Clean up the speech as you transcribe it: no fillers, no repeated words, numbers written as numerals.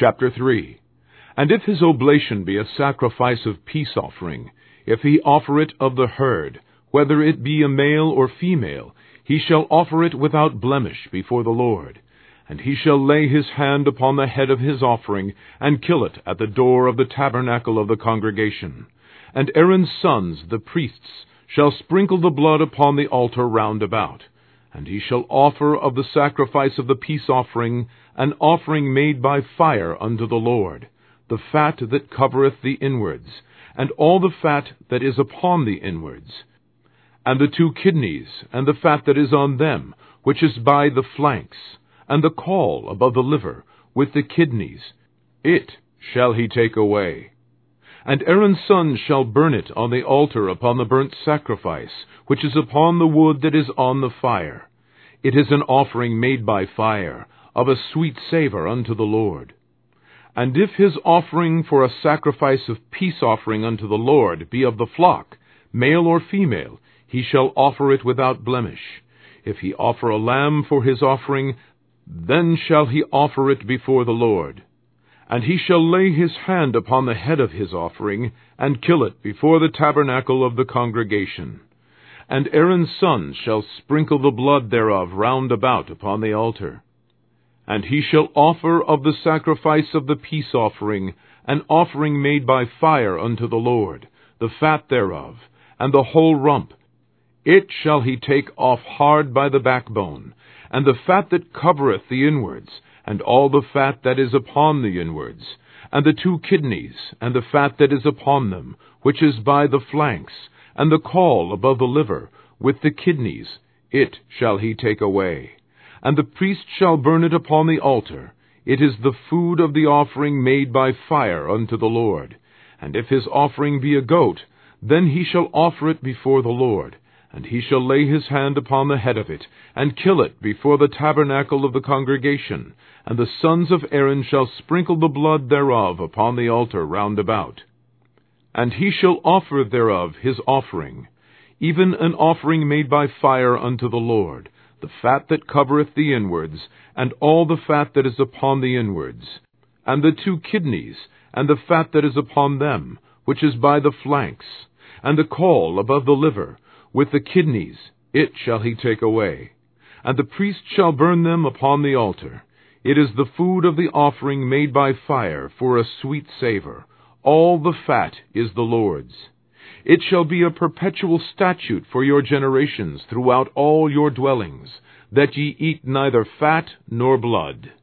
Chapter 3. And if his oblation be a sacrifice of peace offering, if he offer it of the herd, whether it be a male or female, he shall offer it without blemish before the Lord. And he shall lay his hand upon the head of his offering, and kill it at the door of the tabernacle of the congregation. And Aaron's sons, the priests, shall sprinkle the blood upon the altar round about. And he shall offer of the sacrifice of the peace offering an offering made by fire unto the Lord, the fat that covereth the inwards, and all the fat that is upon the inwards, and the 2 kidneys, and the fat that is on them, which is by the flanks, and the caul above the liver, with the kidneys, it shall he take away. And Aaron's sons shall burn it on the altar upon the burnt sacrifice, which is upon the wood that is on the fire. It is an offering made by fire, of a sweet savour unto the Lord. And if his offering for a sacrifice of peace offering unto the Lord be of the flock, male or female, he shall offer it without blemish. If he offer a lamb for his offering, then shall he offer it before the Lord. And he shall lay his hand upon the head of his offering, and kill it before the tabernacle of the congregation. And Aaron's sons shall sprinkle the blood thereof round about upon the altar. And he shall offer of the sacrifice of the peace offering an offering made by fire unto the Lord, the fat thereof, and the whole rump. It shall he take off hard by the backbone, and the fat that covereth the inwards, and all the fat that is upon the inwards, and the 2 kidneys, and the fat that is upon them, which is by the flanks, and the caul above the liver, with the kidneys, it shall he take away. And the priest shall burn it upon the altar. It is the food of the offering made by fire unto the Lord. And if his offering be a goat, then he shall offer it before the Lord. And he shall lay his hand upon the head of it, and kill it before the tabernacle of the congregation. And the sons of Aaron shall sprinkle the blood thereof upon the altar round about. And he shall offer thereof his offering, even an offering made by fire unto the Lord, the fat that covereth the inwards, and all the fat that is upon the inwards, and the 2 kidneys, and the fat that is upon them, which is by the flanks, and the caul above the liver, with the kidneys, it shall he take away. And the priest shall burn them upon the altar. It is the food of the offering made by fire for a sweet savour. All the fat is the Lord's. It shall be a perpetual statute for your generations throughout all your dwellings, that ye eat neither fat nor blood.